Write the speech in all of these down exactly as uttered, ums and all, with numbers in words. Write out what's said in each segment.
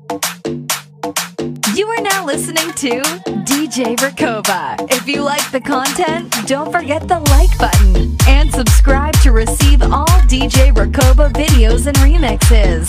You are now listening to D J Rakova. If you like the content, don't forget the like button and subscribe to receive all D J Rakova videos and remixes.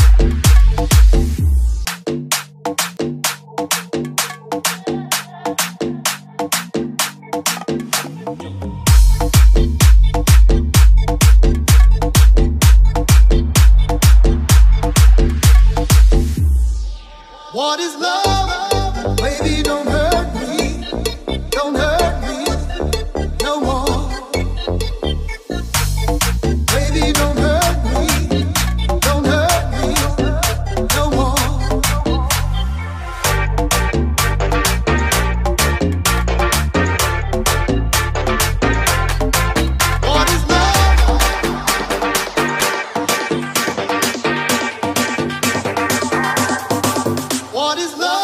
What is love? Baby, don't hurt me. Don't hurt me no more. Baby, don't hurt me. Don't hurt me no more. What is love? What is love?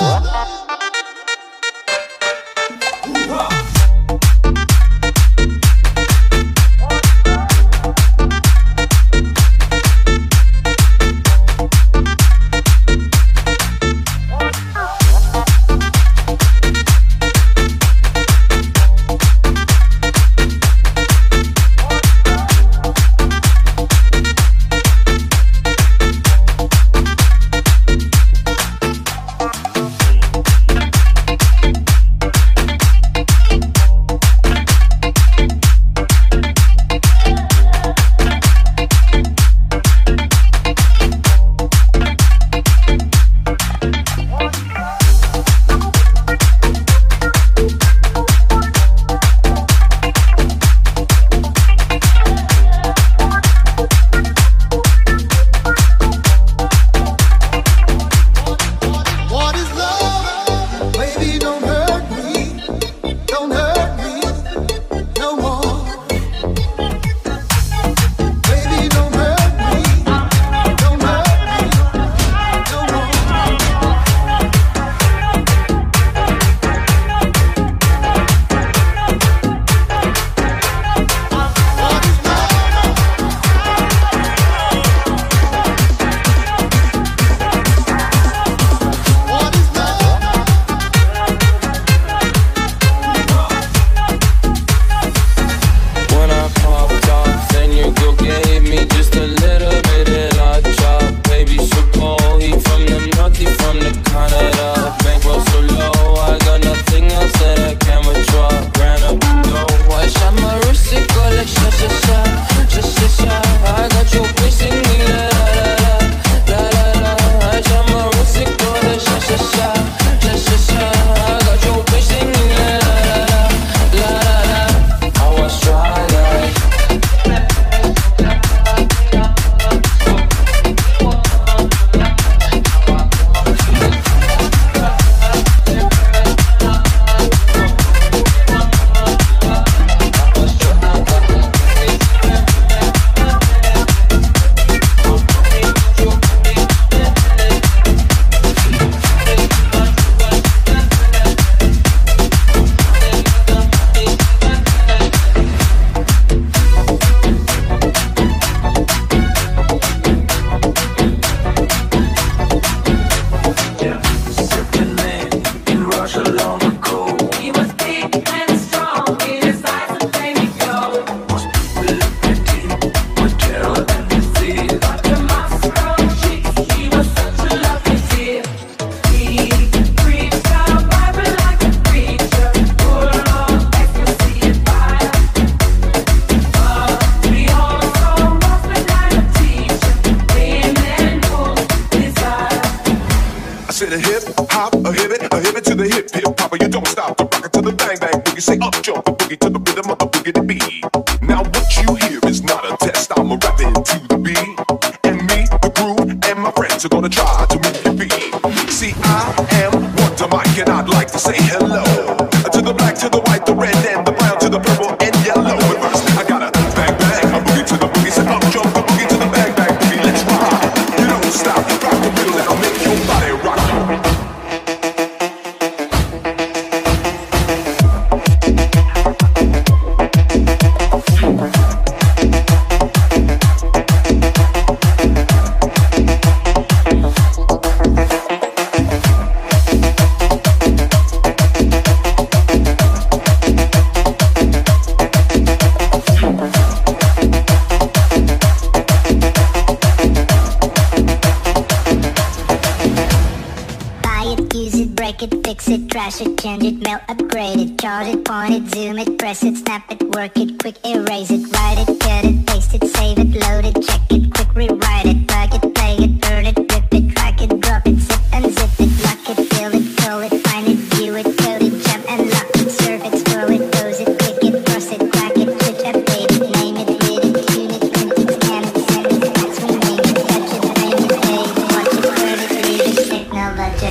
fix it, trash it, change it, mail, upgrade it, charge it, point it, zoom it, press it, snap it, work it, quick erase it, write it, cut it, paste it, save it, load it, check it, quick rewrite it, plug it, play it, burn it, rip it, drag it, drop it, zip and zip it, lock it, fill it, call it, find it, view it, code it, jump and lock it, serve it, scroll it, pose it, click it, cross it, crack it, switch, update it, name it, read it, tune it, print it, scan it, send it, fax, rename it, touch it, name it, pay it, watch it, burn it, read it, technologic.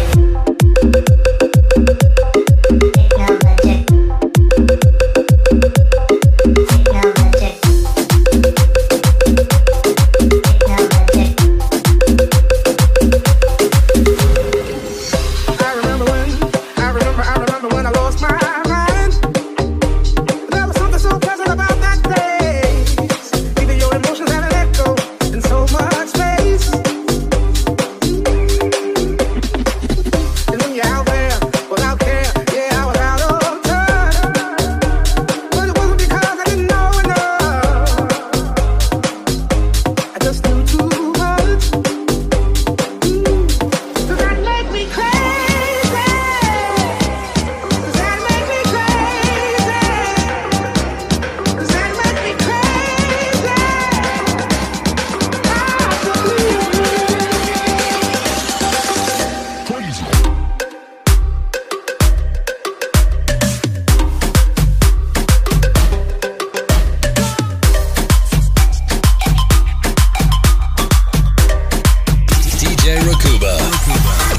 D J Rakuba.